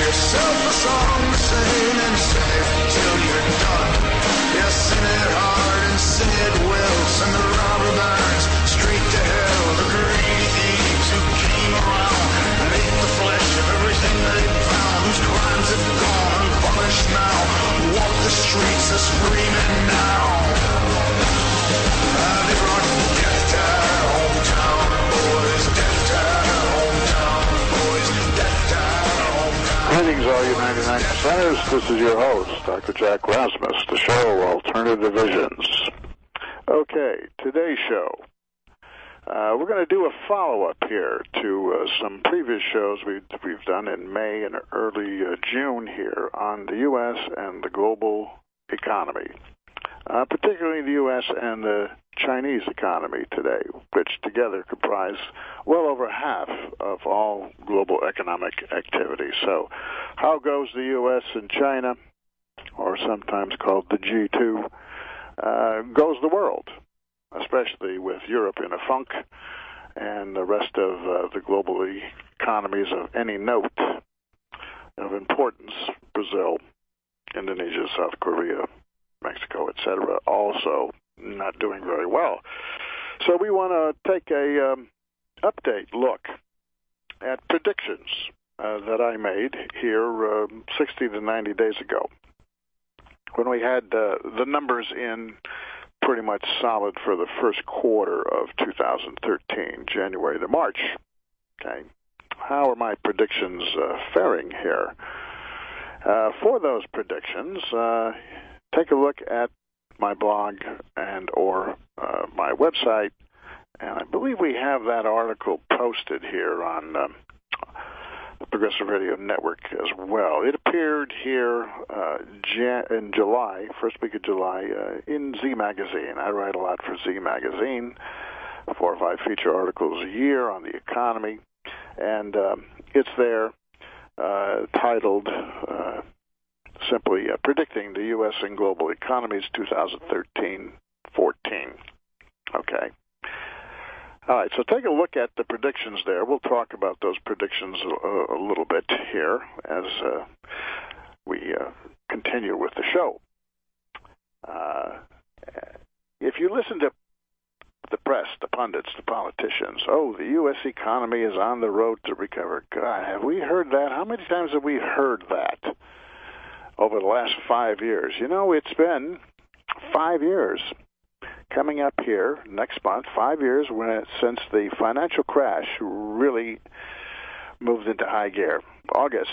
yourself a song to sing and save till you're done. Yeah, sing it hard and sing it well. Send the robber barons straight to hell. The greedy thieves who came around and ate the flesh of everything they found. Whose crimes have gone unpunished now. Walk the streets a screaming now. They brought death to our hometown, boys. Death to our hometown, boys. Death to our hometown. Greetings, all you 99 percenters. This is your host, Dr. Jack Rasmus, the show Alternative Visions. Okay, today's show. We're going to do a follow-up here to some previous shows we've done in May and early June here on the U.S. and the global economy, particularly the U.S. and the Chinese economy today, which together comprise well over half of all global economic activity. So how goes the U.S. and China, or sometimes called the G2, goes the world, especially with Europe in a funk and the rest of the global economies of any note of importance, Brazil, Indonesia, South Korea, Mexico, etc., also not doing very well. So we want to take a update look at predictions that I made here 60 to 90 days ago when we had the numbers in pretty much solid for the first quarter of 2013, January to March. Okay, how are my predictions faring here? For those predictions, take a look at my blog and or my website, and I believe we have that article posted here on the Progressive Radio Network as well. It appeared here in July, first week of July, in Z Magazine. I write a lot for Z Magazine, 4 or 5 feature articles a year on the economy, and it's there titled simply Predicting the U.S. and Global Economies 2013-14. Okay. All right, so take a look at the predictions there. We'll talk about those predictions a little bit here as we continue with the show. If you listen to the press, the pundits, the politicians, the U.S. economy is on the road to recover. God, have we heard that? How many times have we heard that over the last 5 years? You know, it's been 5 years. Coming up here next month, 5 years since the financial crash really moved into high gear. August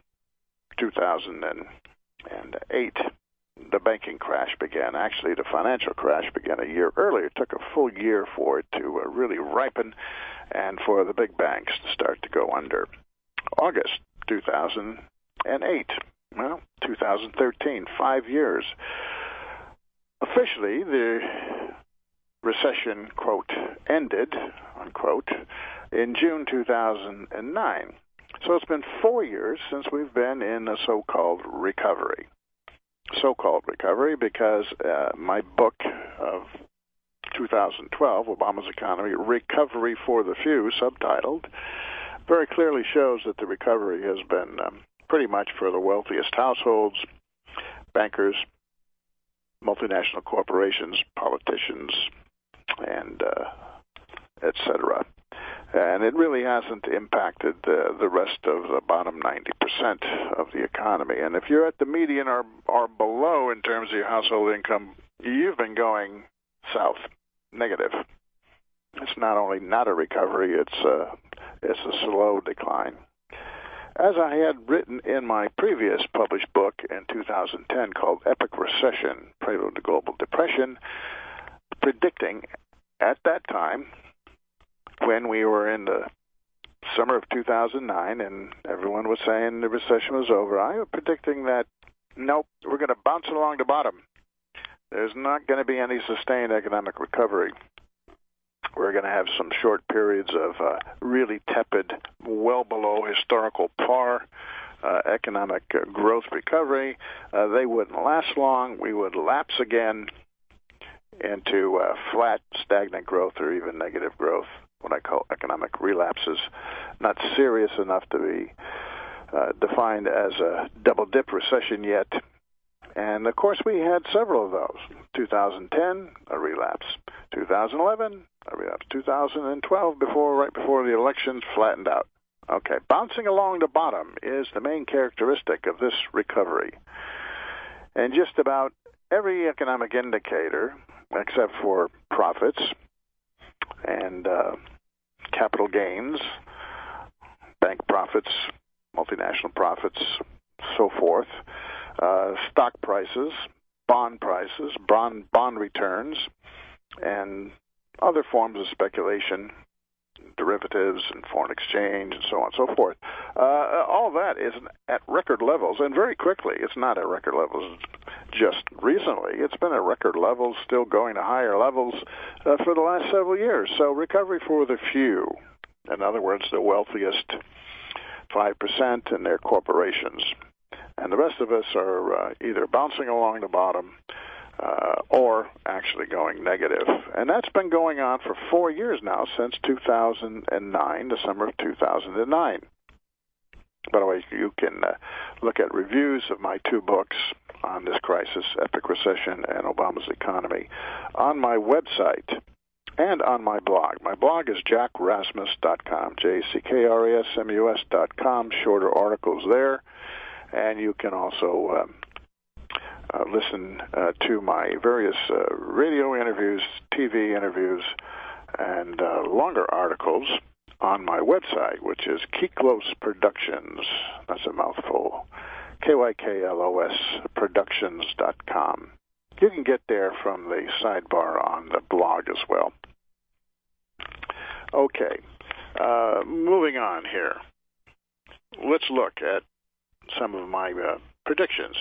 2008, the banking crash began. Actually, the financial crash began a year earlier. It took a full year for it to really ripen and for the big banks to start to go under. August 2008, well, 2013, 5 years. Officially, the recession, quote, ended, unquote, in June 2009. So it's been 4 years since we've been in a so-called recovery. So-called recovery because my book of 2012, Obama's Economy, Recovery for the Few, subtitled, very clearly shows that the recovery has been pretty much for the wealthiest households, bankers, multinational corporations, politicians, and et cetera. And it really hasn't impacted the rest of the bottom 90% of the economy. And if you're at the median or below in terms of your household income, you've been going south, negative. It's not only not a recovery, it's a slow decline. As I had written in my previous published book in 2010 called Epic Recession, Prelude to Global Depression, predicting at that time, when we were in the summer of 2009 and everyone was saying the recession was over, I was predicting that, nope, we're going to bounce along the bottom. There's not going to be any sustained economic recovery. We're going to have some short periods of really tepid, well below historical par economic growth recovery. They wouldn't last long. We would lapse again into flat, stagnant growth or even negative growth, what I call economic relapses, not serious enough to be defined as a double-dip recession yet. And, of course, we had several of those. 2010, a relapse. 2011, a relapse. 2012, right before the elections, flattened out. Okay, bouncing along the bottom is the main characteristic of this recovery. And just about every economic indicator, except for profits and capital gains, bank profits, multinational profits, so forth, stock prices, bond returns, and other forms of speculation, derivatives and foreign exchange and so on and so forth. All that is at record levels, and very quickly. It's not at record levels just recently. It's been at record levels, still going to higher levels for the last several years. So recovery for the few, in other words, the wealthiest 5% and their corporations. And the rest of us are either bouncing along the bottom or actually going negative. And that's been going on for 4 years now, since 2009, the summer of 2009. By the way, you can look at reviews of my 2 books on this crisis, Epic Recession and Obama's Economy, on my website and on my blog. My blog is jackrasmus.com, JCKRASMUS.com, shorter articles there. And you can also listen to my various radio interviews, TV interviews, and longer articles on my website, which is Kyklos Productions. That's a mouthful. KYKLOS Productions.com. You can get there from the sidebar on the blog as well. Okay, moving on here. Let's look at some of my predictions.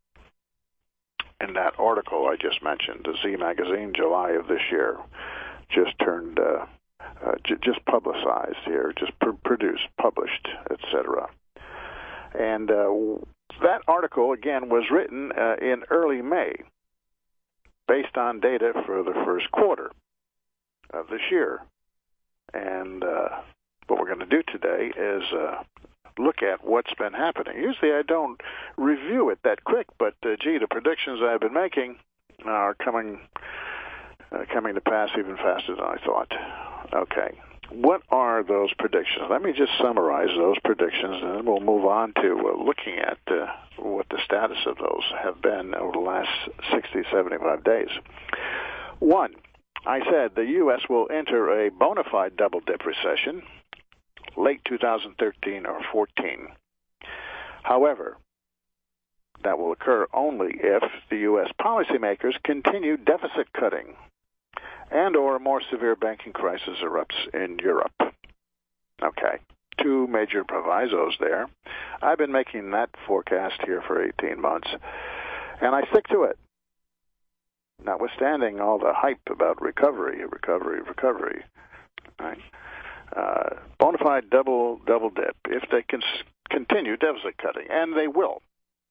In that article I just mentioned, the Z Magazine, July of this year, just turned, just publicized here, just produced, published, etc. And that article, again, was written in early May, based on data for the first quarter of this year. And what we're going to do today is look at what's been happening. Usually I don't review it that quick, but gee, the predictions I've been making are coming to pass even faster than I thought. Okay, what are those predictions? Let me just summarize those predictions, and then we'll move on to looking at what the status of those have been over the last 60, 75 days. 1, I said the U.S. will enter a bona fide double-dip recession late 2013 or 14. However, that will occur only if the U.S. policymakers continue deficit cutting and or a more severe banking crisis erupts in Europe. Okay, 2 major provisos there. I've been making that forecast here for 18 months, and I stick to it. Notwithstanding all the hype about recovery. Right? Bona fide double dip if they can continue deficit cutting, and they will.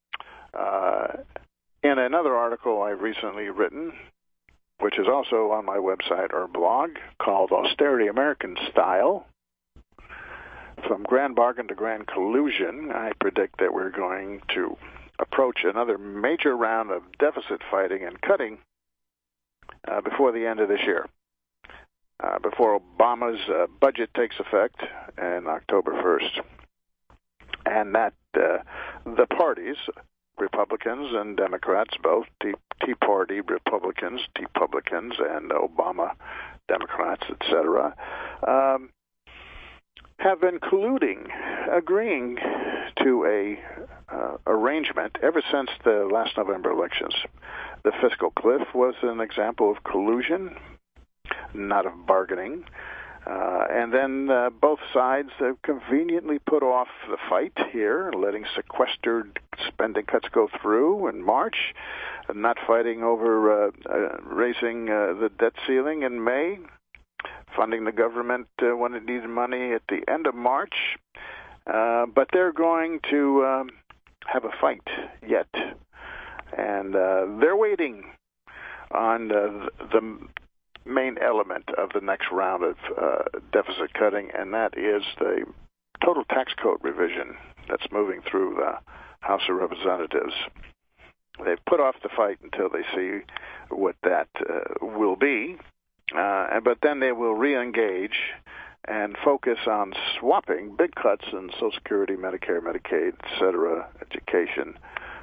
In another article I've recently written, which is also on my website or blog, called Austerity American Style, From Grand Bargain to Grand Collusion, I predict that we're going to approach another major round of deficit fighting and cutting before the end of this year. Before Obama's budget takes effect on October 1st. And that the parties, Republicans and Democrats, both Tea Party Republicans, and Obama Democrats, etc., have been agreeing to a arrangement ever since the last November elections. The fiscal cliff was an example of collusion, not of bargaining. And then both sides have conveniently put off the fight here, letting sequestered spending cuts go through in March, and not fighting over raising the debt ceiling in May, funding the government when it needed money at the end of March. But they're going to have a fight yet. And they're waiting on the main element of the next round of deficit cutting, and that is the total tax code revision. that's moving through the House of Representatives. They've put off the fight until they see what that will be, but then they will re-engage and focus on swapping big cuts in Social Security, Medicare, Medicaid, etc., education,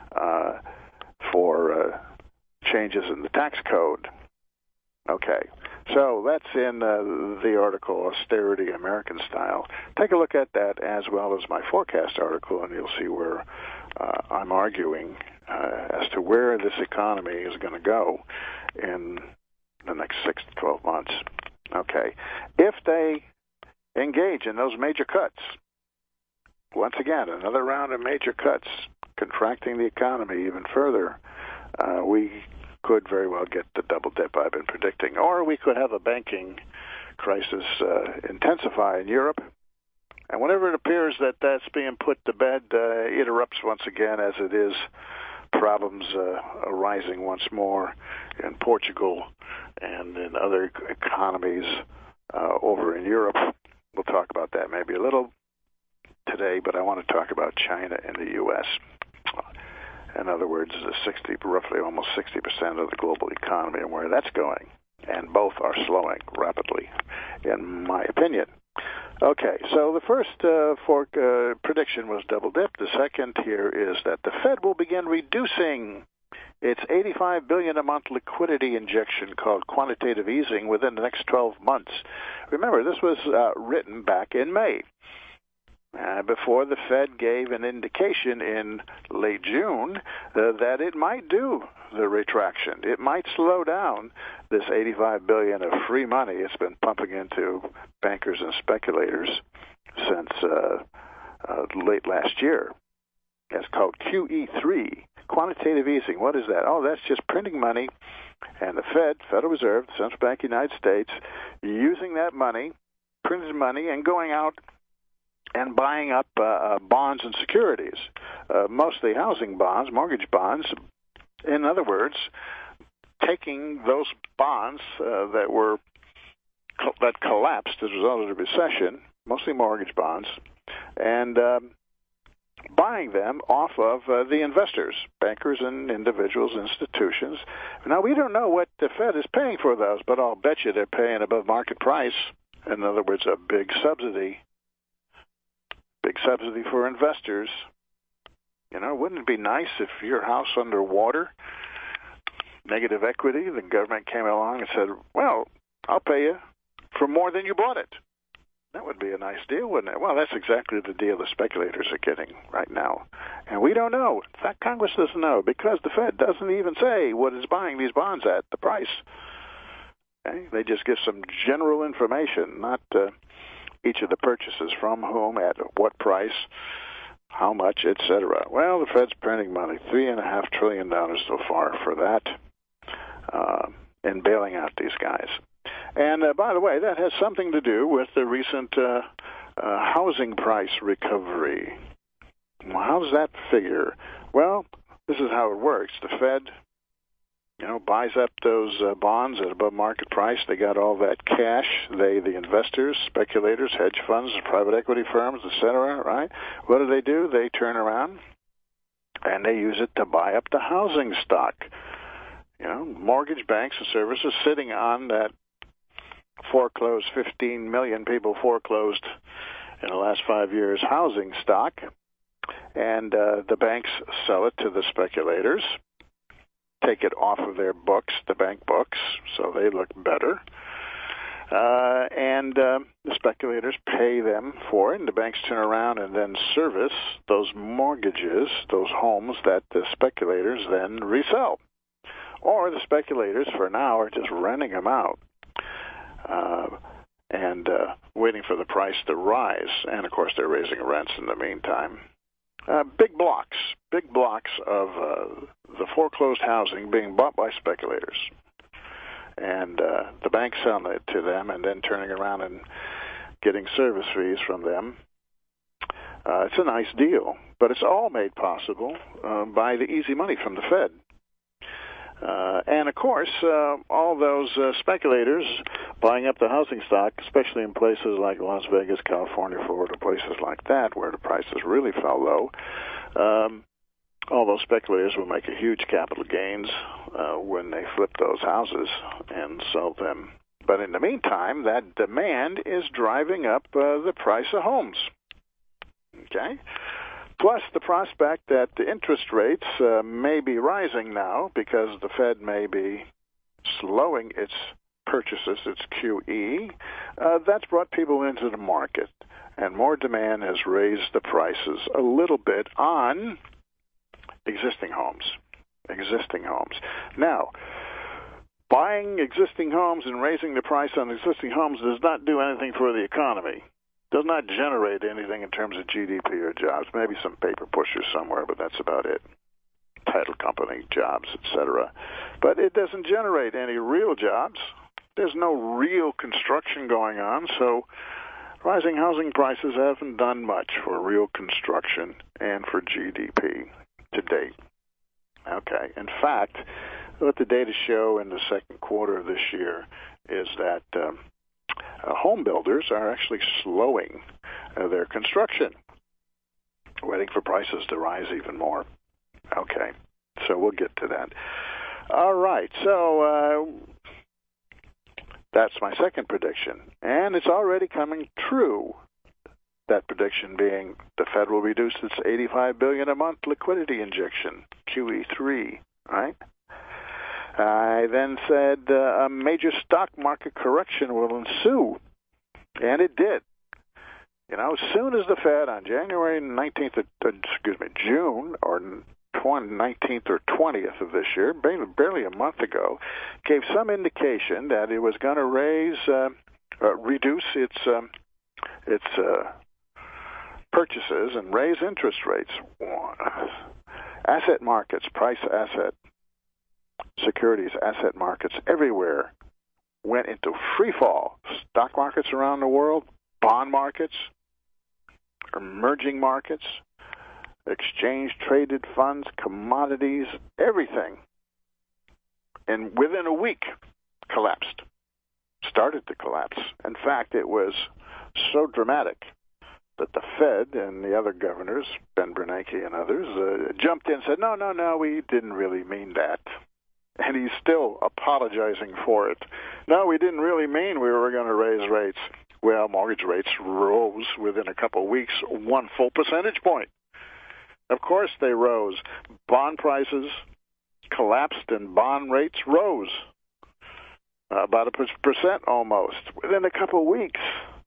for changes in the tax code. Okay, so that's in the article, Austerity American Style. Take a look at that as well as my forecast article, and you'll see where I'm arguing as to where this economy is going to go in the next 6 to 12 months. Okay, if they engage in those major cuts, once again, another round of major cuts, contracting the economy even further, we could very well get the double dip I've been predicting. Or we could have a banking crisis intensify in Europe. And whenever it appears that that's being put to bed, it erupts once again, as it is problems arising once more in Portugal and in other economies over in Europe. We'll talk about that maybe a little today, but I want to talk about China and the U.S. In other words, roughly almost 60% of the global economy and where that's going. And both are slowing rapidly, in my opinion. Okay, so the first prediction was double dip. The second here is that the Fed will begin reducing its $85 billion a month liquidity injection called quantitative easing within the next 12 months. Remember, this was written back in May. Before the Fed gave an indication in late June that it might do the retraction. It might slow down this $85 billion of free money it's been pumping into bankers and speculators since late last year. It's called QE3, quantitative easing. What is that? Oh, that's just printing money, and the Federal Reserve, the Central Bank of the United States, using that money, printed money, and going out and buying up bonds and securities, mostly housing bonds, mortgage bonds. In other words, taking those bonds that collapsed as a result of the recession, mostly mortgage bonds, and buying them off of the investors, bankers and individuals, institutions. Now, we don't know what the Fed is paying for those, but I'll bet you they're paying above market price. In other words, a big subsidy for investors. You know, wouldn't it be nice if your house underwater, negative equity, the government came along and said, well, I'll pay you for more than you bought it. That would be a nice deal, wouldn't it? Well, that's exactly the deal the speculators are getting right now. And we don't know. In fact, Congress doesn't know because the Fed doesn't even say what it's buying these bonds at, the price. Okay? They just give some general information, not each of the purchases from whom, at what price, how much, etc. Well, the Fed's printing money, $3.5 trillion so far for that, in bailing out these guys. And by the way, that has something to do with the recent housing price recovery. Well, how does that figure? Well, this is how it works. The Fed, buys up those bonds at above market price. They got all that cash. The investors, speculators, hedge funds, private equity firms, etc., right? What do? They turn around and they use it to buy up the housing stock. Mortgage banks and services sitting on that foreclosed 15 million people foreclosed in the last 5 years housing stock, and the banks sell it to the speculators, take it off of their books, the bank books, so they look better, and the speculators pay them for it, and the banks turn around and then service those mortgages, those homes that the speculators then resell. Or the speculators, for now, are just renting them out and waiting for the price to rise. And, of course, they're raising rents in the meantime. Big blocks of the foreclosed housing being bought by speculators. And the banks selling it to them and then turning around and getting service fees from them. It's a nice deal, but it's all made possible by the easy money from the Fed. And, of course, all those speculators buying up the housing stock, especially in places like Las Vegas, California, Florida, places like that where the prices really fell low, all those speculators will make a huge capital gains when they flip those houses and sell them. But in the meantime, that demand is driving up the price of homes. Okay? Plus the prospect that the interest rates may be rising now because the Fed may be slowing its purchases, its QE. That's brought people into the market, and more demand has raised the prices a little bit on existing homes. Now, buying existing homes and raising the price on existing homes does not do anything for the economy. Does not generate anything in terms of GDP or jobs. Maybe some paper pushers somewhere, but that's about it. Title company jobs, etc. But it doesn't generate any real jobs. There's no real construction going on, so rising housing prices haven't done much for real construction and for GDP to date. Okay. In fact, what the data show in the second quarter of this year is that home builders are actually slowing their construction, waiting for prices to rise even more. Okay, so we'll get to that. All right, so that's my second prediction, and it's already coming true. That prediction being the Fed will reduce its $85 billion a month liquidity injection, QE3, right? I then said a major stock market correction will ensue, and it did. You know, as soon as the Fed on January 19th, June or 19th or 20th of this year, barely a month ago, gave some indication that it was going to reduce its purchases and raise interest rates. Asset markets, price asset. Securities, asset markets everywhere went into free fall. Stock markets around the world, bond markets, emerging markets, exchange-traded funds, commodities, everything. And within a week, collapsed. Started to collapse. In fact, it was so dramatic that the Fed and the other governors, Ben Bernanke and others, jumped in and said, no, we didn't really mean that. And he's still apologizing for it. No, we didn't really mean we were going to raise rates. Well, mortgage rates rose within a couple of weeks, 1 full percentage point. Of course they rose. Bond prices collapsed and bond rates rose. About 1% almost within a couple of weeks.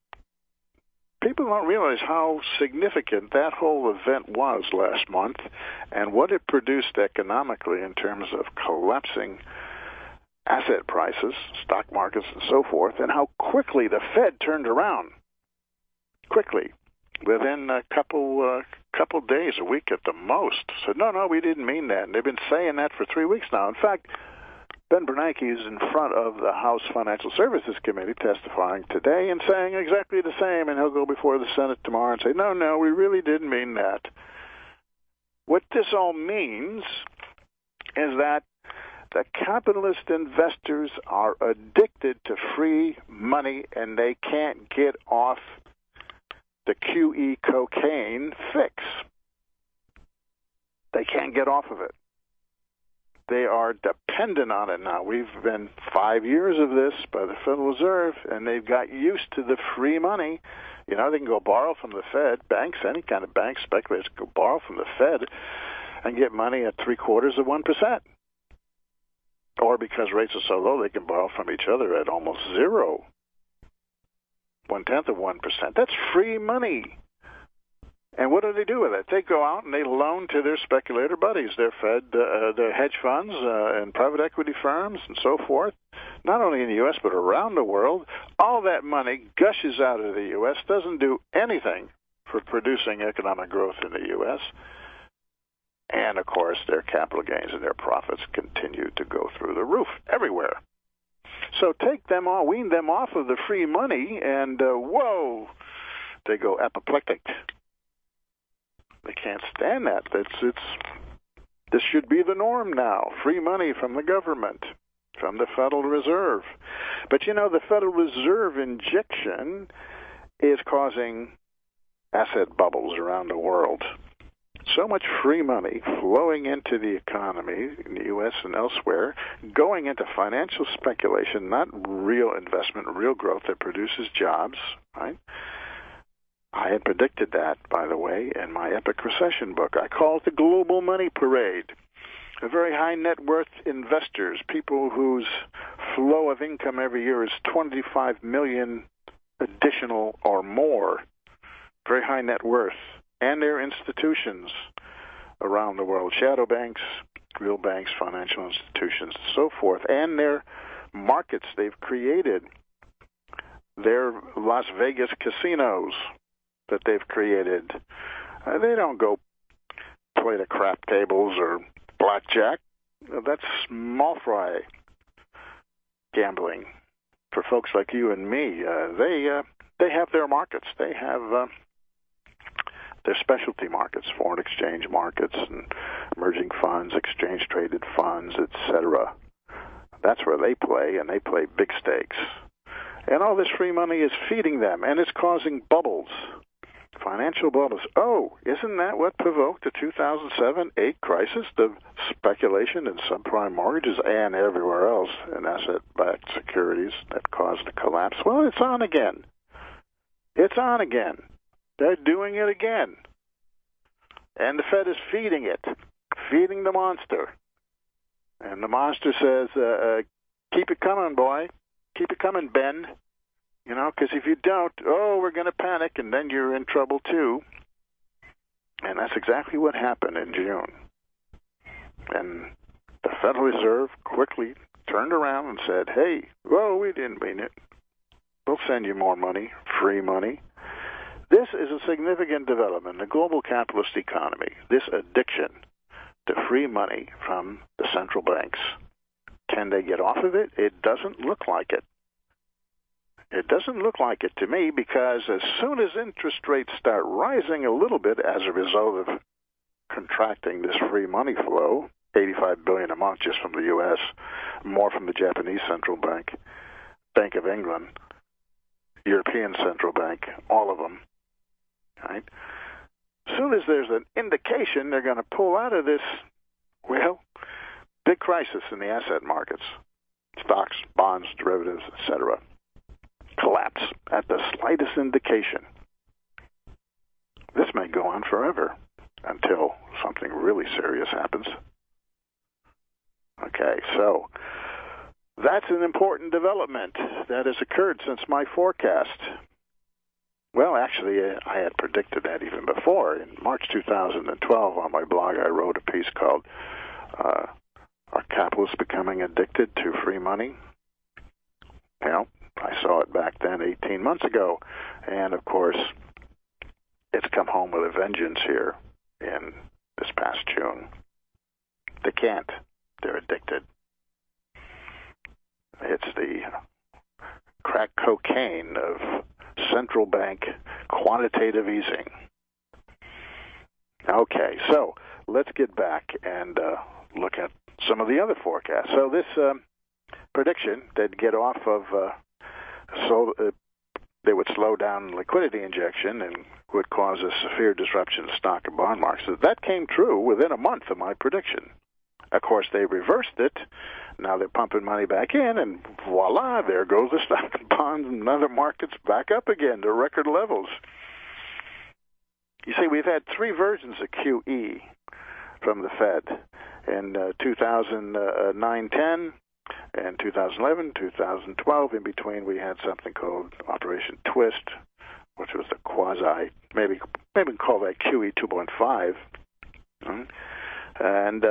People don't realize how significant that whole event was last month and what it produced economically in terms of collapsing asset prices, stock markets, and so forth, and how quickly the Fed turned around. Quickly. Within a couple days, a week at the most. Said, no, we didn't mean that. And they've been saying that for 3 weeks now. In fact, Ben Bernanke is in front of the House Financial Services Committee testifying today and saying exactly the same, and he'll go before the Senate tomorrow and say, no, we really didn't mean that. What this all means is that the capitalist investors are addicted to free money and they can't get off the QE cocaine fix. They can't get off of it. They are dependent on it now. We've been 5 years of this by the Federal Reserve, and they've got used to the free money. You know, they can go borrow from the Fed. Banks, any kind of bank, speculators can go borrow from the Fed and get money at 0.75%. Or because rates are so low, they can borrow from each other at almost zero. 0.1%. That's free money. And what do they do with it? They go out and they loan to their speculator buddies, their hedge funds and private equity firms and so forth, not only in the U.S. but around the world. All that money gushes out of the U.S., doesn't do anything for producing economic growth in the U.S., and, of course, their capital gains and their profits continue to go through the roof everywhere. So take them all, wean them off of the free money, and, whoa, they go apoplectic. They can't stand that. This should be the norm now. Free money from the government, from the Federal Reserve. But the Federal Reserve injection is causing asset bubbles around the world. So much free money flowing into the economy in the U.S. and elsewhere, going into financial speculation, not real investment, real growth that produces jobs, right? I had predicted that, by the way, in my Epic Recession book. I call it the Global Money Parade. A very high net worth investors, people whose flow of income every year is 25 million additional or more, very high net worth, and their institutions around the world, shadow banks, real banks, financial institutions, and so forth, and their markets they've created, their Las Vegas casinos that they've created. They don't go play the crap tables or blackjack. That's small fry gambling for folks like you and me. They have their markets. They have their specialty markets, foreign exchange markets, and emerging funds, exchange-traded funds, etc. That's where they play, and they play big stakes. And all this free money is feeding them, and it's causing bubbles, financial bubbles. Oh, isn't that what provoked the 2007-8 crisis, the speculation in subprime mortgages and everywhere else in asset-backed securities that caused the collapse? Well, it's on again. It's on again. They're doing it again. And the Fed is feeding it, feeding the monster. And the monster says, keep it coming, boy. Keep it coming, Ben. Because if you don't, we're going to panic, and then you're in trouble, too. And that's exactly what happened in June. And the Federal Reserve quickly turned around and said, hey, we didn't mean it. We'll send you more money, free money. This is a significant development in the global capitalist economy, this addiction to free money from the central banks. Can they get off of it? It doesn't look like it. It doesn't look like it to me, because as soon as interest rates start rising a little bit as a result of contracting this free money flow, $85 billion a month just from the U.S., more from the Japanese central bank, Bank of England, European Central Bank, all of them, right? As soon as there's an indication they're going to pull out of this, big crisis in the asset markets, stocks, bonds, derivatives, etc., collapse at the slightest indication. This may go on forever until something really serious happens. Okay, so that's an important development that has occurred since my forecast. Well, actually, I had predicted that even before. In March 2012, on my blog, I wrote a piece called Are Capitalists Becoming Addicted to Free Money? I saw it back then 18 months ago. And, of course, it's come home with a vengeance here in this past June. They can't. They're addicted. It's the crack cocaine of central bank quantitative easing. Okay, so let's get back and look at some of the other forecasts. So this prediction they'd get off of, they would slow down liquidity injection and would cause a severe disruption to stock and bond markets. That came true within a month of my prediction. Of course, they reversed it. Now they're pumping money back in, and voila, there goes the stock and bonds and other markets back up again to record levels. You see, we've had three versions of QE from the Fed in 2009-10 and 2011, 2012. In between, we had something called Operation Twist, which was the quasi, maybe call that QE 2.5. And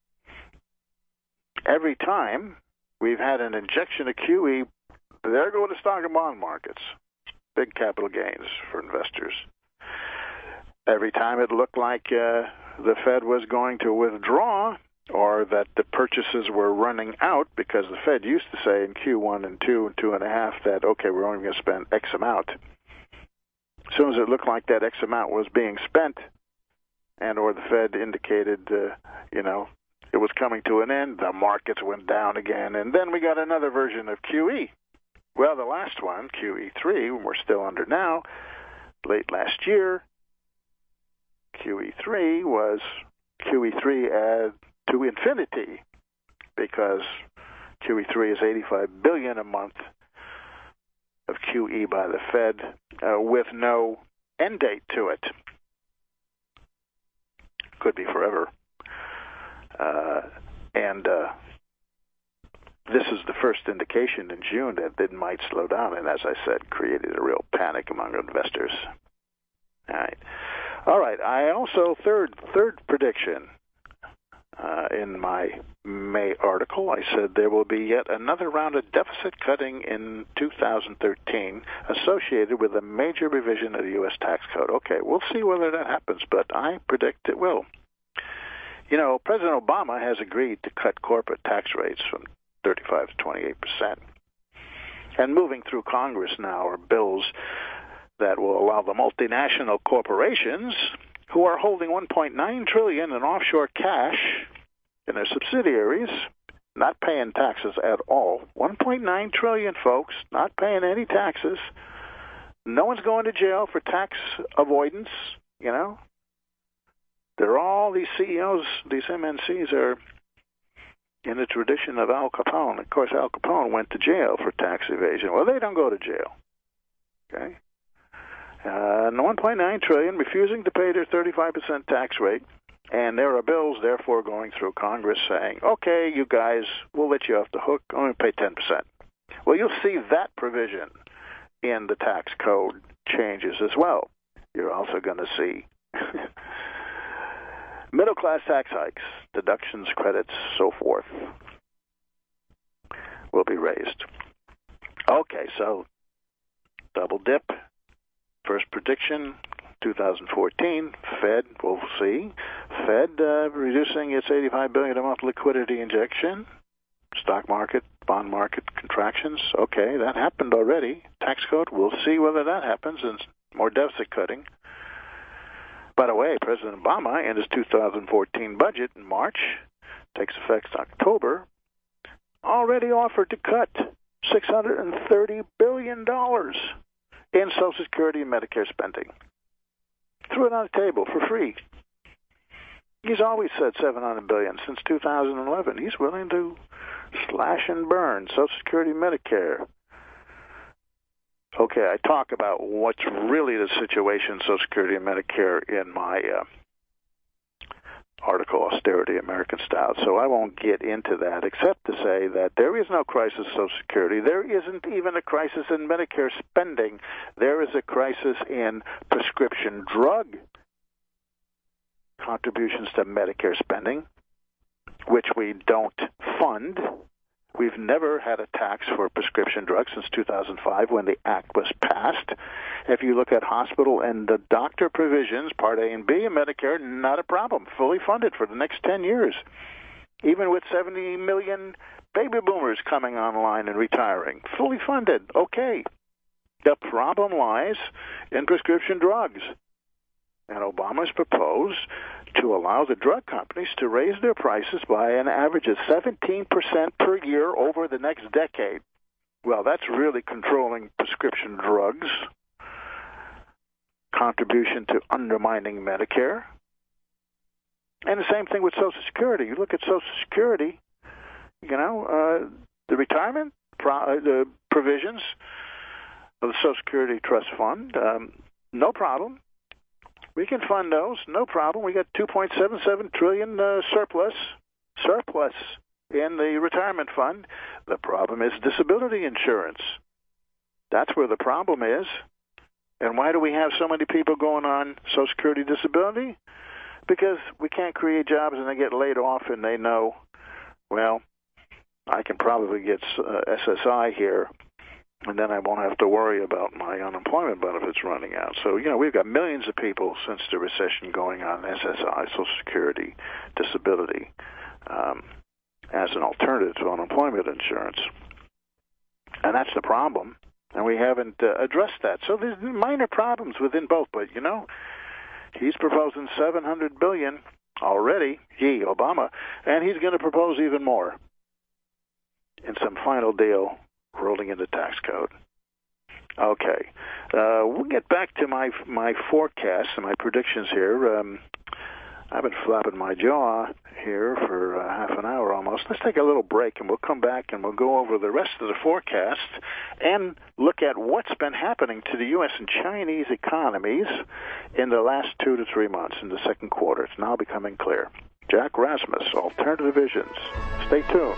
every time we've had an injection of QE, there go the stock and bond markets. Big capital gains for investors. Every time it looked like the Fed was going to withdraw, or that the purchases were running out, because the Fed used to say in Q1 and 2 and 2.5 that, okay, we're only going to spend X amount. As soon as it looked like that X amount was being spent, and or the Fed indicated, it was coming to an end, the markets went down again, and then we got another version of QE. Well, the last one, QE3, we're still under now, late last year, QE3 was QE3 to infinity, because QE3 is $85 billion a month of QE by the Fed with no end date to it. Could be forever. And this is the first indication in June that it might slow down, and as I said, created a real panic among investors. All right. I also, third prediction in my May article, I said there will be yet another round of deficit cutting in 2013 associated with a major revision of the U.S. tax code. Okay, we'll see whether that happens, but I predict it will. President Obama has agreed to cut corporate tax rates from 35 to 28%. And moving through Congress now are bills that will allow the multinational corporations who are holding $1.9 trillion in offshore cash in their subsidiaries, not paying taxes at all. $1.9 trillion, folks, not paying any taxes. No one's going to jail for tax avoidance, They're all, these CEOs, these MNCs are in the tradition of Al Capone. Of course, Al Capone went to jail for tax evasion. Well, they don't go to jail. Okay? And $1.9 trillion refusing to pay their 35% tax rate, and there are bills, therefore, going through Congress saying, okay, you guys, we'll let you off the hook, only pay 10%. Well, you'll see that provision in the tax code changes as well. You're also going to see middle-class tax hikes, deductions, credits, so forth, will be raised. Okay, so double dip. First prediction, 2014, Fed, we'll see. Fed reducing its $85 billion a month liquidity injection. Stock market, bond market contractions. Okay, that happened already. Tax code, we'll see whether that happens, and more deficit cutting. By the way, President Obama, in his 2014 budget in March, takes effect in October, already offered to cut $630 billion in Social Security and Medicare spending. Threw it on the table for free. He's always said $700 billion since 2011. He's willing to slash and burn Social Security and Medicare. Okay, I talk about what's really the situation in Social Security and Medicare in my article, Austerity American Style, so I won't get into that except to say that there is no crisis in Social Security. There isn't even a crisis in Medicare spending. There is a crisis in prescription drug contributions to Medicare spending, which we don't fund. We've never had a tax for prescription drugs since 2005 when the act was passed. If you look at hospital and the doctor provisions, Part A and B in Medicare, not a problem. Fully funded for the next 10 years. Even with 70 million baby boomers coming online and retiring. Fully funded. Okay. The problem lies in prescription drugs. And Obama's proposed to allow the drug companies to raise their prices by an average of 17% per year over the next decade. Well, that's really controlling prescription drugs. Contribution to undermining Medicare. And the same thing with Social Security. You look at Social Security, the retirement the provisions of the Social Security Trust Fund, no problem. We can fund those, no problem. We got $2.77 trillion surplus in the retirement fund. The problem is disability insurance. That's where the problem is. And why do we have so many people going on Social Security disability? Because we can't create jobs and they get laid off and they know, well, I can probably get SSI here, and then I won't have to worry about my unemployment benefits running out. So, we've got millions of people since the recession going on SSI, Social Security, disability, as an alternative to unemployment insurance. And that's the problem. And we haven't addressed that. So there's minor problems within both. But, He's proposing $700 billion already, Obama, and he's going to propose even more in some final deal rolling in the tax code. Okay, we'll get back to my forecasts and my predictions here. I've been flapping my jaw here for half an hour almost. Let's take a little break, and we'll come back and we'll go over the rest of the forecast and look at what's been happening to the U.S. and Chinese economies in the last 2 to 3 months in the second quarter. It's now becoming clear. Jack Rasmus, Alternative Visions. Stay tuned.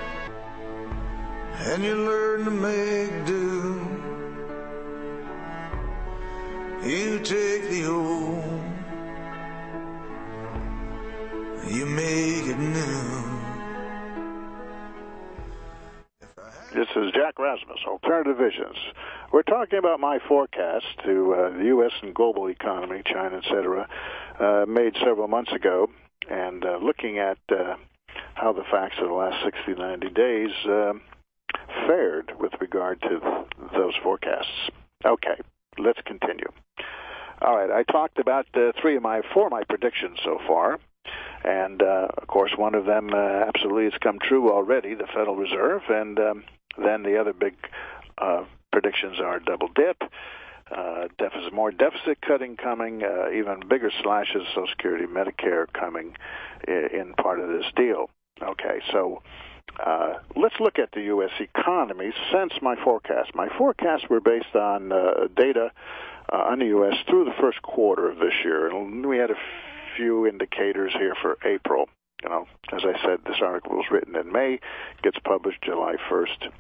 And you learn to make do. You take the old, you make it new. This is Jack Rasmus, Alternative Visions. We're talking about my forecast to the U.S. and global economy, China, etc., made several months ago, and looking at how the facts of the last 60, 90 days fared with regard to those forecasts. Okay, let's continue. All right, I talked about four of my predictions so far, and of course one of them absolutely has come true already, the Federal Reserve, and then the other big predictions are double dip, more deficit cutting coming, even bigger slashes, Social Security, Medicare coming in part of this deal. Okay, so let's look at the U.S. economy since my forecast. My forecasts were based on data on the U.S. through the first quarter of this year. And we had a few indicators here for April. You know, as I said, this article was written in May, gets published July 1st.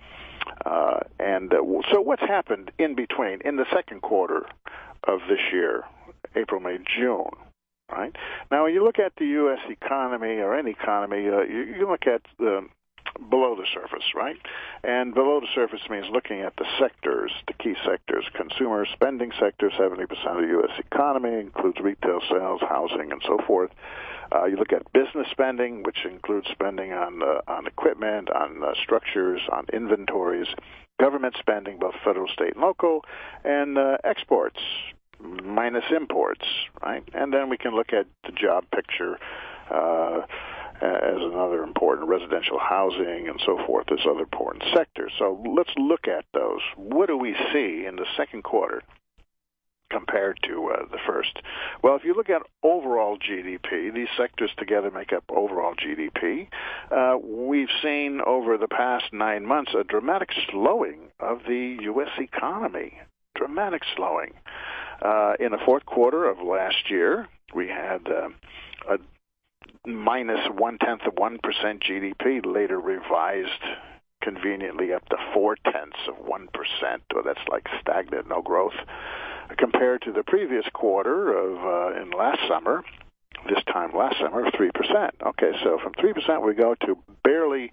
So what's happened in between, in the second quarter of this year, April, May, June, right? Now, when you look at the U.S. economy or any economy, you look at below the surface, right? And below the surface means looking at the sectors, the key sectors. Consumer spending sector, 70% of the U.S. economy, includes retail sales, housing, and so forth. You look at business spending, which includes spending on equipment, on structures, on inventories, government spending, both federal, state, and local, and exports minus imports, right? And then we can look at the job picture as another important, residential housing and so forth as other important sectors. So let's look at those. What do we see in the second quarter compared to the first? Well, if you look at overall GDP, these sectors together make up overall GDP. We've seen over the past 9 months a dramatic slowing of the U.S. economy. Dramatic slowing. In the fourth quarter of last year, we had a minus 0.1% GDP, later revised conveniently up to 0.4%. Well, that's like stagnant, no growth, compared to the previous quarter of in last summer, this time last summer, of 3%. Okay, so from 3% we go to barely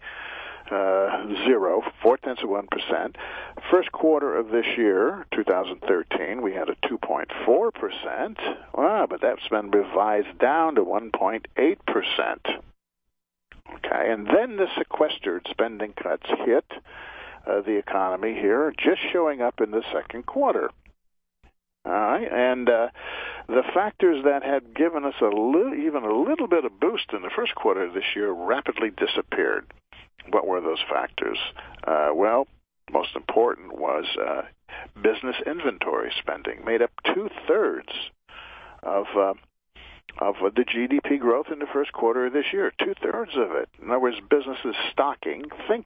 0.4%. First quarter of this year, 2013, we had a 2.4%. Wow, but that's been revised down to 1.8%. Okay, and then the sequestered spending cuts hit the economy here, just showing up in the second quarter. All right, and the factors that had given us even a little bit of boost in the first quarter of this year rapidly disappeared. What were those factors? Well, most important was business inventory spending, made up 2/3 of the GDP growth in the first quarter of this year. 2/3 of it. In other words, businesses stocking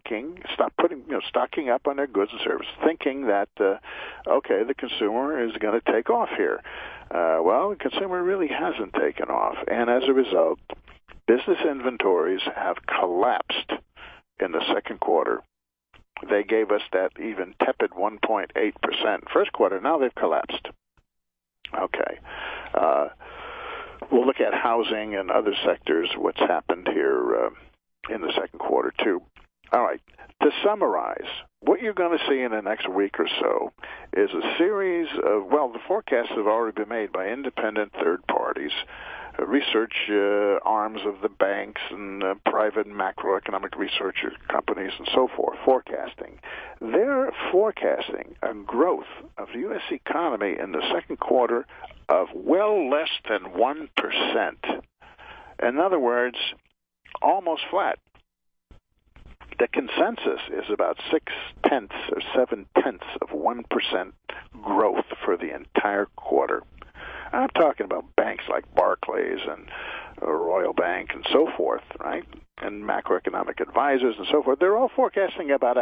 up on their goods and services, thinking that okay, the consumer is going to take off here. Well, the consumer really hasn't taken off, and as a result, business inventories have collapsed in the second quarter. They gave us that even tepid 1.8% first quarter. Now they've collapsed. Okay. We'll look at housing and other sectors, what's happened here in the second quarter, too. All right. To summarize, what you're going to see in the next week or so is a series of, well, the forecasts have already been made by independent third parties, research arms of the banks and private macroeconomic research companies and so forth, forecasting. They're forecasting a growth of the U.S. economy in the second quarter of well less than 1%. In other words, almost flat. The consensus is about 0.6 or 0.7 of 1% growth for the entire quarter. I'm talking about banks like Barclays and Royal Bank and so forth, right? And macroeconomic advisors and so forth. They're all forecasting about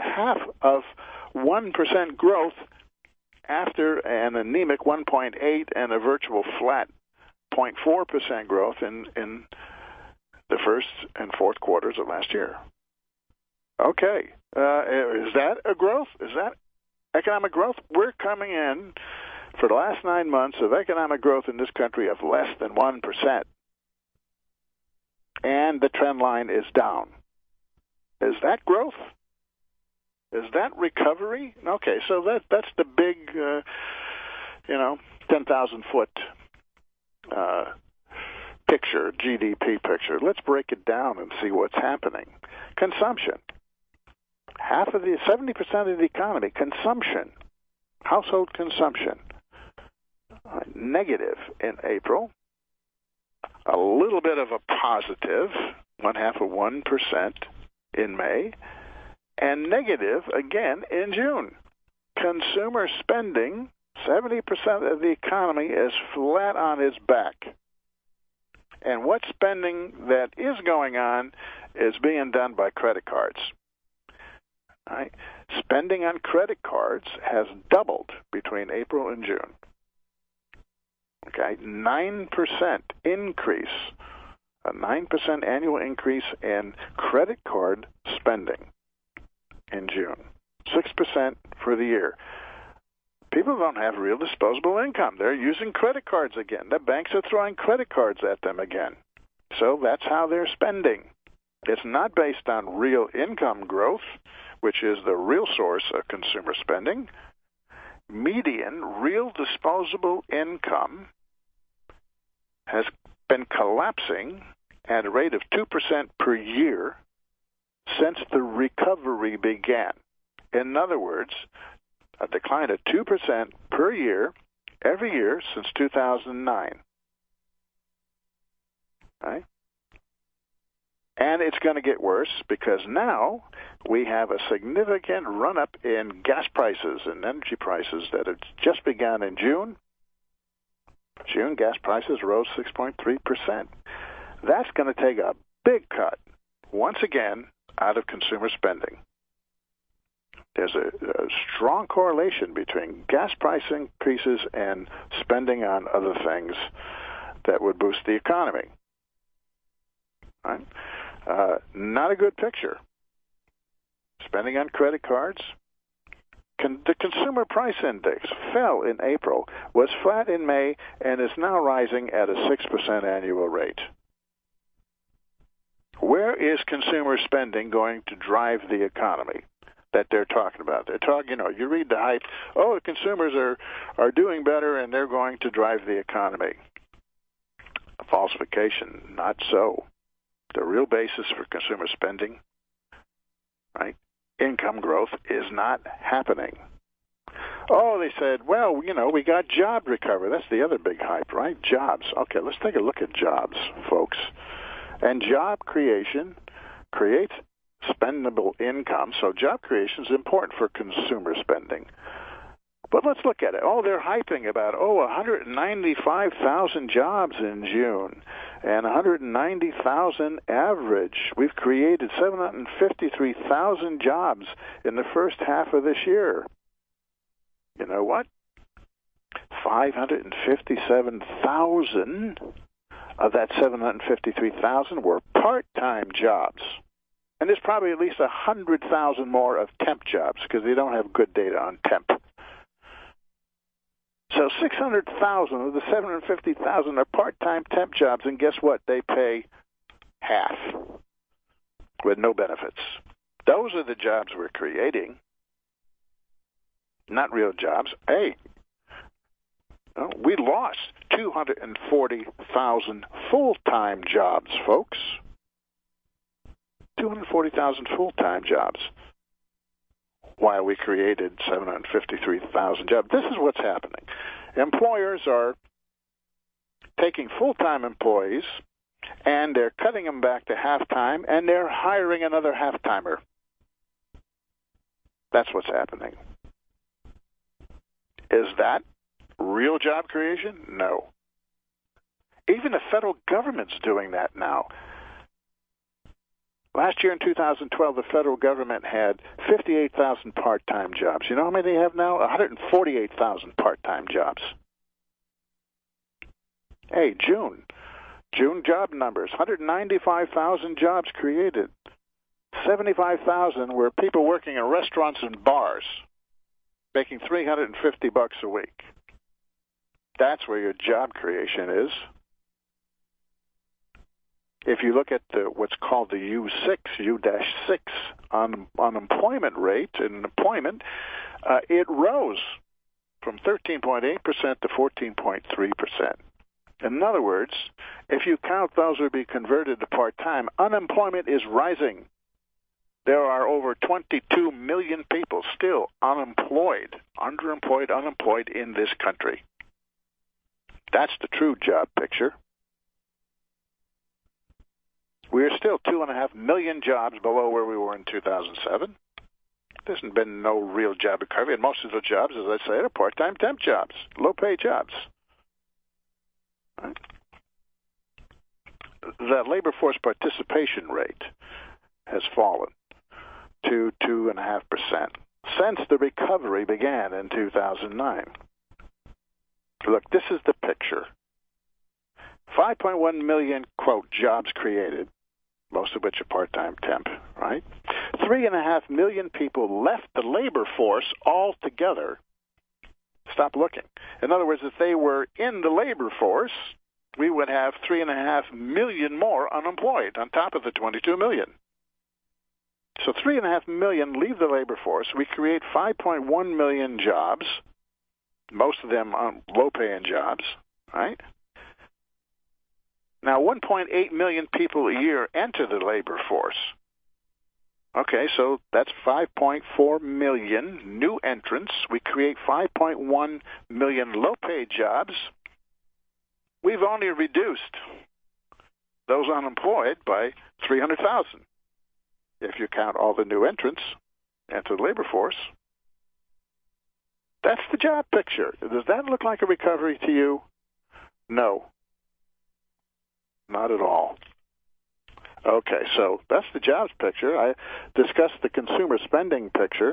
0.5% growth after an anemic 1.8 and a virtual flat 0.4% growth in the first and fourth quarters of last year. Okay. Is that a growth? Is that economic growth? We're coming in for the last 9 months of economic growth in this country of less than 1%. And the trend line is down. Is that growth? Is that recovery? Okay, so that's the big, 10,000-foot picture, GDP picture. Let's break it down and see what's happening. Consumption. 70% of the economy, consumption, household consumption, negative in April. A little bit of a positive, 0.5% in May, and negative again in June. Consumer spending, 70% of the economy is flat on its back. And what spending that is going on is being done by credit cards. Right? Spending on credit cards has doubled between April and June. Okay, 9% increase, a 9% annual increase in credit card spending in June, 6% for the year. People don't have real disposable income. They're using credit cards again. The banks are throwing credit cards at them again. So that's how they're spending. It's not based on real income growth, which is the real source of consumer spending. Median real disposable income has been collapsing at a rate of 2% per year since the recovery began. In other words, a decline of 2% per year every year since 2009. Right? And it's going to get worse because now we have a significant run-up in gas prices and energy prices that have just begun in June. June gas prices rose 6.3%. That's going to take a big cut, once again, out of consumer spending. There's a strong correlation between gas price increases and spending on other things that would boost the economy. Right? Not a good picture. Spending on credit cards. The Consumer Price Index fell in April, was flat in May, and is now rising at a 6% annual rate. Where is consumer spending going to drive the economy that they're talking about? They're talking, you read the hype, the consumers are doing better and they're going to drive the economy. A falsification, not so. The real basis for consumer spending, right? Income growth is not happening. They said, we got job recovery. That's the other big hype, right? Jobs. Okay, let's take a look at jobs, folks. And job creation creates spendable income, so job creation is important for consumer spending. But let's look at it. They're hyping about, 195,000 jobs in June and 190,000 average. We've created 753,000 jobs in the first half of this year. You know what? 557,000 of that 753,000 were part-time jobs. And there's probably at least 100,000 more of temp jobs because they don't have good data on temp. So 600,000 of the 750,000 are part-time temp jobs, and guess what? They pay half with no benefits. Those are the jobs we're creating, not real jobs. We lost 240,000 full-time jobs, folks. 240,000 full-time jobs while we created 753,000 jobs. This is what's happening. Employers are taking full-time employees, and they're cutting them back to half-time, and they're hiring another half-timer. That's what's happening. Is that real job creation? No. Even the federal government's doing that now. Last year in 2012, the federal government had 58,000 part-time jobs. You know how many they have now? 148,000 part-time jobs. Hey, June job numbers, 195,000 jobs created. 75,000 were people working in restaurants and bars, making $350 a week. That's where your job creation is. If you look at what's called the U-6 unemployment rate in employment, it rose from 13.8% to 14.3%. In other words, if you count those who be converted to part-time, unemployment is rising. There are over 22 million people still unemployed, underemployed, unemployed in this country. That's the true job picture. We're still 2.5 million jobs below where we were in 2007. There's been no real job recovery, and most of the jobs, as I say, are part-time temp jobs, low-pay jobs. Right? The labor force participation rate has fallen to 2.5% since the recovery began in 2009. Look, this is the picture. 5.1 million, quote, jobs created, most of which are part-time temp, right? 3.5 million people left the labor force altogether. Stop looking. In other words, if they were in the labor force, we would have 3.5 million more unemployed on top of the 22 million. So 3.5 million leave the labor force. We create 5.1 million jobs, most of them low-paying jobs, right? Now, 1.8 million people a year enter the labor force. Okay, so that's 5.4 million new entrants. We create 5.1 million low-paid jobs. We've only reduced those unemployed by 300,000. If you count all the new entrants into the labor force. That's the job picture. Does that look like a recovery to you? No. Not at all. Okay, so that's the jobs picture. I discussed the consumer spending picture.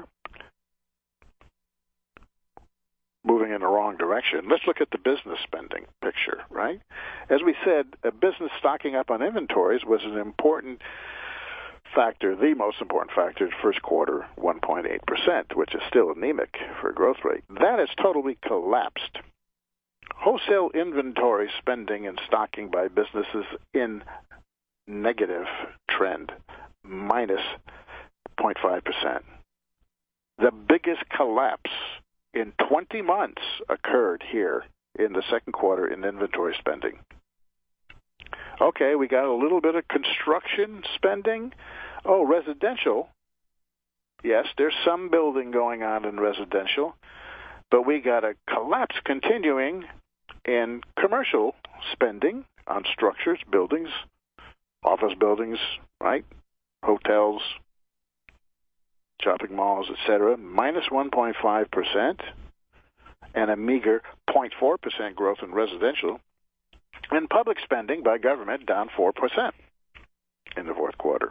Moving in the wrong direction. Let's look at the business spending picture, right? As we said, a business stocking up on inventories was an important factor, the most important factor in the first quarter, 1.8%, which is still anemic for a growth rate. That has totally collapsed. Wholesale inventory spending and stocking by businesses in negative trend, minus 0.5%. The biggest collapse in 20 months occurred here in the second quarter in inventory spending. Okay, we got a little bit of construction spending. Oh, residential. Yes, there's some building going on in residential, but we got a collapse continuing in commercial spending on structures, buildings, office buildings, right? Hotels, shopping malls, etc., minus 1.5%, and a meager 0.4% growth in residential. And public spending by government down 4% in the fourth quarter.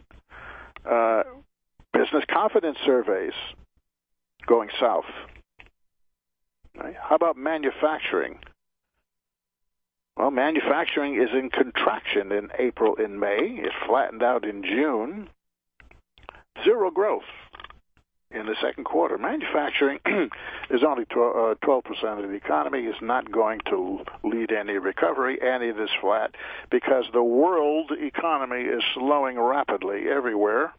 Business confidence surveys going south. Right? How about manufacturing? Well, manufacturing is in contraction in April and May. It flattened out in June. Zero growth in the second quarter. Manufacturing is only 12% of the economy, is not going to lead any recovery, and it is flat because the world economy is slowing rapidly everywhere.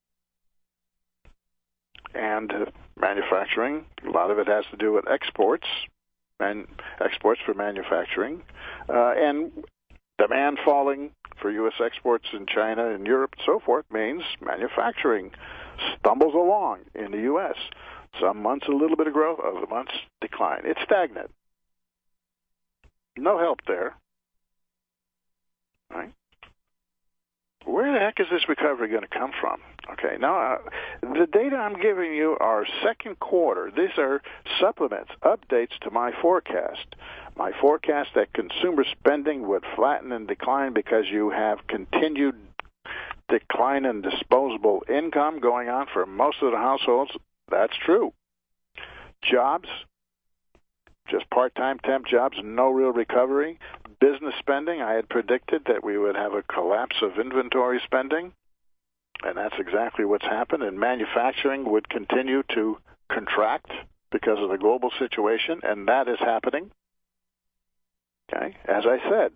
And manufacturing, a lot of it has to do with exports, and exports for manufacturing, and demand falling for U.S. exports in China and Europe and so forth means manufacturing stumbles along in the U.S. Some months a little bit of growth, other months decline. It's stagnant. No help there. Right? Where the heck is this recovery going to come from? Okay, now the data I'm giving you are second quarter. These are supplements, updates to my forecast. My forecast that consumer spending would flatten and decline because you have continued decline in disposable income going on for most of the households. That's true. Jobs, just part-time temp jobs, no real recovery. Business spending, I had predicted that we would have a collapse of inventory spending, and that's exactly what's happened. And manufacturing would continue to contract because of the global situation, and that is happening. Okay, as I said,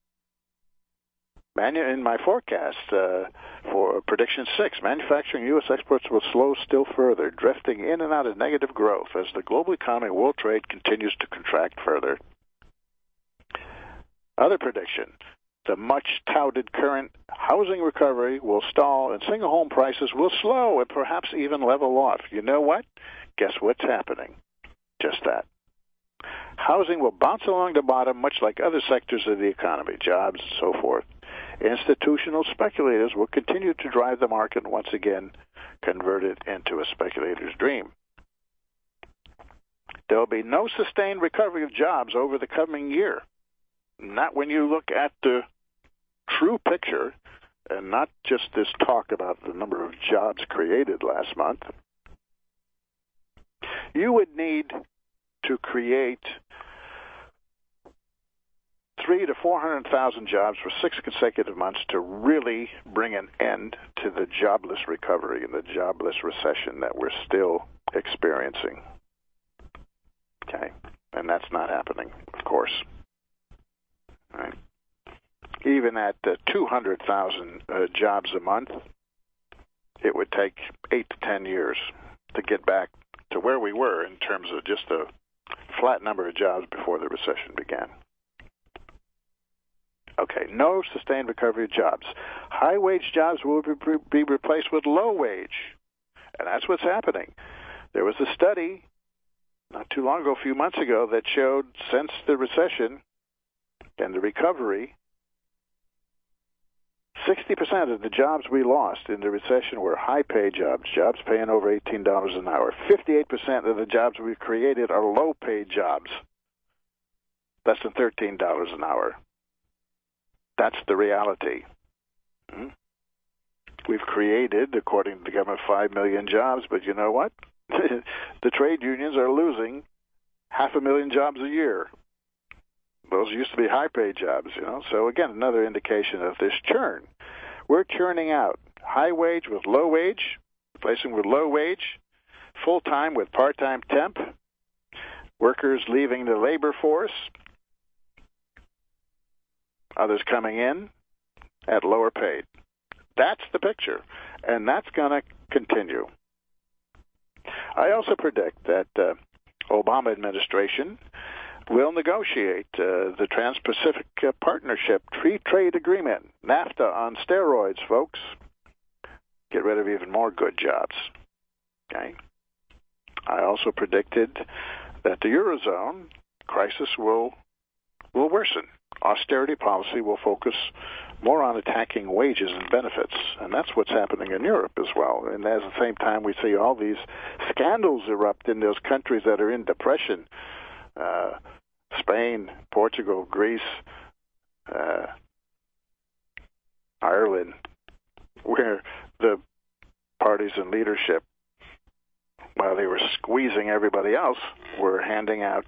in my forecast for prediction 6, manufacturing U.S. exports will slow still further, drifting in and out of negative growth as the global economy and world trade continues to contract further. Other prediction, the much-touted current housing recovery will stall and single-home prices will slow and perhaps even level off. You know what? Guess what's happening? Just that. Housing will bounce along the bottom much like other sectors of the economy, jobs and so forth. Institutional speculators will continue to drive the market and once again convert it into a speculator's dream. There will be no sustained recovery of jobs over the coming year. Not when you look at the true picture and not just this talk about the number of jobs created last month. You would need to create 300,000 to 400,000 jobs for 6 consecutive months to really bring an end to the jobless recovery and the jobless recession that we're still experiencing. Okay, and that's not happening, of course. Right. Even at 200,000 jobs a month, it would take 8 to 10 years to get back to where we were in terms of just a flat number of jobs before the recession began. Okay, no sustained recovery of jobs. High-wage jobs will be replaced with low-wage, and that's what's happening. There was a study not too long ago, a few months ago, that showed since the recession and the recovery, 60% of the jobs we lost in the recession were high-pay jobs, jobs paying over $18 an hour. 58% of the jobs we created are low-paid jobs, less than $13 an hour. That's the reality. We've created, according to the government, 5 million jobs, but you know what? The trade unions are losing 500,000 jobs a year. Those used to be high-paid jobs, you know. So, again, another indication of this churn. We're churning out high wage with low wage, replacing with low wage, full-time with part-time temp, workers leaving the labor force, others coming in at lower paid. That's the picture, and that's going to continue. I also predict that Obama administration will negotiate the Trans-Pacific Partnership Free Trade Agreement, NAFTA on steroids, folks. Get rid of even more good jobs. Okay. I also predicted that the Eurozone crisis will worsen. Austerity policy will focus more on attacking wages and benefits, and that's what's happening in Europe as well. And at the same time, we see all these scandals erupt in those countries that are in depression. Spain, Portugal, Greece, Ireland, where the parties in leadership, while they were squeezing everybody else, were handing out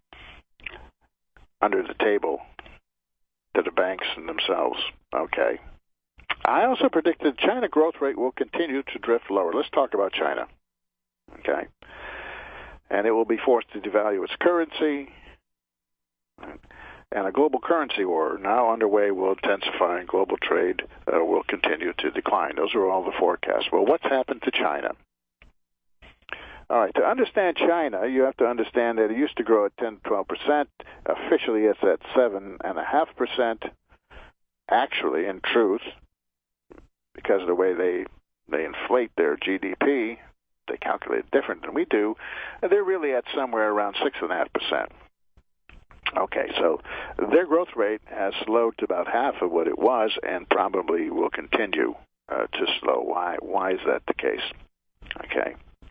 under the table to the banks and themselves. Okay. I also predicted China growth rate will continue to drift lower. Let's talk about China. Okay. And it will be forced to devalue its currency. And a global currency war now underway will intensify, and global trade will continue to decline. Those are all the forecasts. Well, what's happened to China? All right, to understand China, you have to understand that it used to grow at 10 to 12%. Officially, it's at 7.5%. Actually, in truth, because of the way they inflate their GDP, they calculate it different than we do, they're really at somewhere around 6.5%. Okay, so their growth rate has slowed to about half of what it was and probably will continue to slow. Why is that the case? Okay.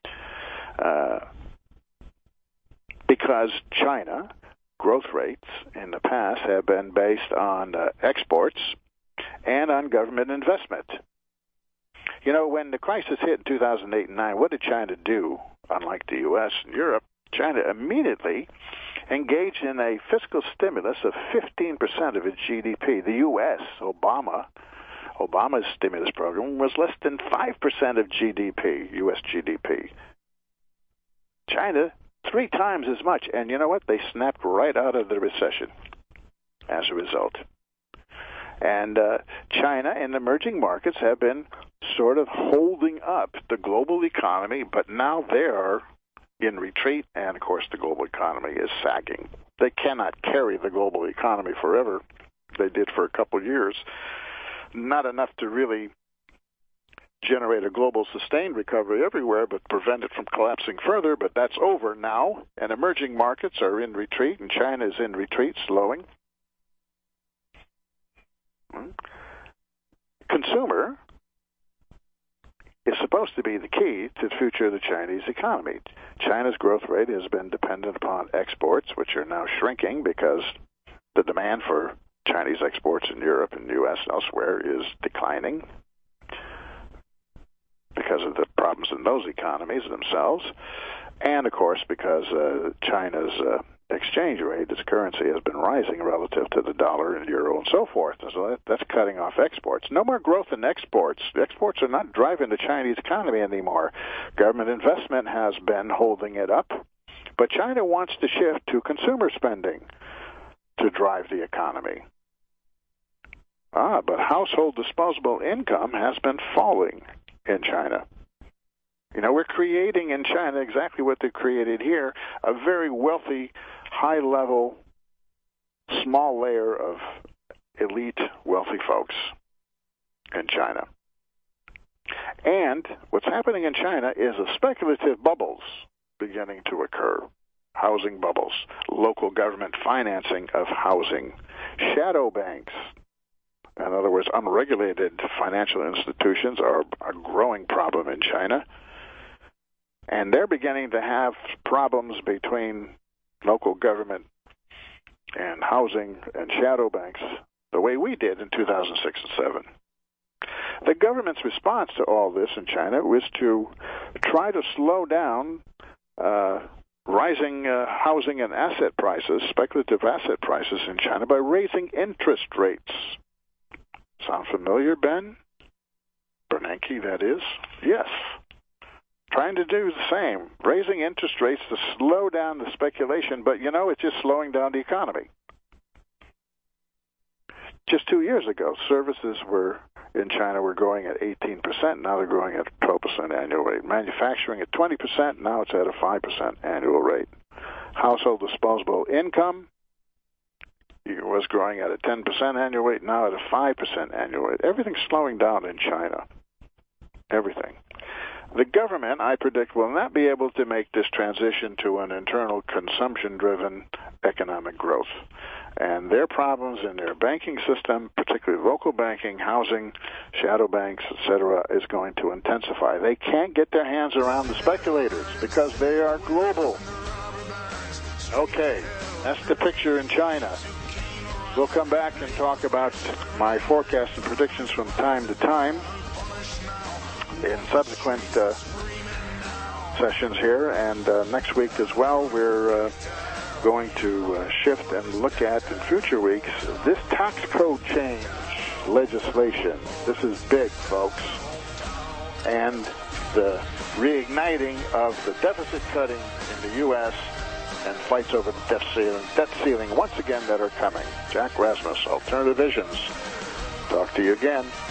Because China growth rates in the past have been based on exports and on government investment. You know, when the crisis hit in 2008 and 9, what did China do? Unlike the U.S. and Europe, China immediately engaged in a fiscal stimulus of 15% of its GDP. The U.S., Obama's stimulus program was less than 5% of GDP, U.S. GDP. China, 3 times as much. And you know what? They snapped right out of the recession as a result. And China and emerging markets have been sort of holding up the global economy, but now they are in retreat, and of course the global economy is sagging. They cannot carry the global economy forever. They did for a couple of years. Not enough to really generate a global sustained recovery everywhere, but prevent it from collapsing further, but that's over now, and emerging markets are in retreat, and China is in retreat, slowing. Consumer is supposed to be the key to the future of the Chinese economy. China's growth rate has been dependent upon exports, which are now shrinking because the demand for Chinese exports in Europe and the U.S. and elsewhere is declining because of the problems in those economies themselves, and of course because China's exchange rate, its currency, has been rising relative to the dollar and euro and so forth. So that's cutting off exports. No more growth in exports. Exports are not driving the Chinese economy anymore. Government investment has been holding it up, but China wants to shift to consumer spending to drive the economy. But household disposable income has been falling in China. You know, we're creating in China exactly what they created here, a very wealthy, high-level, small layer of elite, wealthy folks in China. And what's happening in China is a speculative bubbles beginning to occur. Housing bubbles, local government financing of housing, shadow banks. In other words, unregulated financial institutions are a growing problem in China. And they're beginning to have problems between local government and housing and shadow banks the way we did in 2006 and 2007. The government's response to all this in China was to try to slow down rising housing and asset prices, speculative asset prices in China, by raising interest rates. Sound familiar, Ben? Bernanke, that is? Yes. Trying to do the same, raising interest rates to slow down the speculation, but you know, it's just slowing down the economy. Just 2 years ago, services in China were growing at 18%, now they're growing at a 12% annual rate. Manufacturing at 20%, now it's at a 5% annual rate. Household disposable income was growing at a 10% annual rate, now at a 5% annual rate. Everything's slowing down in China. Everything. The government, I predict, will not be able to make this transition to an internal consumption-driven economic growth. And their problems in their banking system, particularly local banking, housing, shadow banks, etc., is going to intensify. They can't get their hands around the speculators because they are global. Okay, that's the picture in China. We'll come back and talk about my forecasts and predictions from time to time in subsequent sessions here, and next week as well. We're going to shift and look at, in future weeks, this tax code change legislation. This is big, folks. And the reigniting of the deficit cutting in the U.S. and fights over the debt ceiling once again that are coming. Jack Rasmus, Alternative Visions. Talk to you again.